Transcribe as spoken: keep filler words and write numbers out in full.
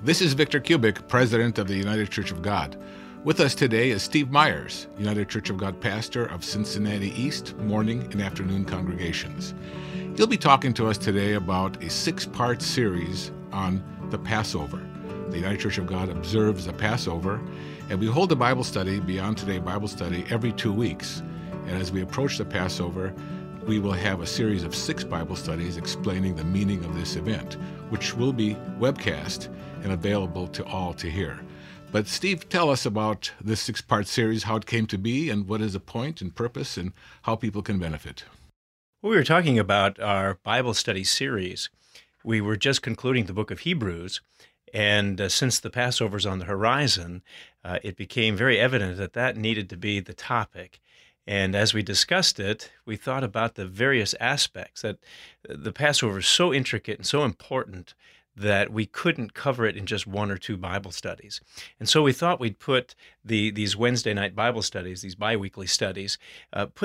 This is Victor Kubik, President of the United Church of God. With us today is Steve Myers, United Church of God pastor of Cincinnati East morning and afternoon congregations. He'll be talking to us today about a six-part series on the Passover. The United Church of God observes the Passover, and we hold a Bible study, Beyond Today Bible Study, every two weeks. And as we approach the Passover, we will have a series of six Bible studies explaining the meaning of this event, which will be webcast and available to all to hear. But Steve, tell us about this six-part series, how it came to be, and what is the point and purpose, and how people can benefit. Well, we were talking about our Bible study series. We were just concluding the book of Hebrews, and uh, since the Passover's on the horizon, uh, it became very evident that that needed to be the topic. And as we discussed it, we thought about the various aspects, that the Passover is so intricate and so important that we couldn't cover it in just one or two Bible studies. And so we thought we'd put the these Wednesday night Bible studies, these biweekly studies, uh, put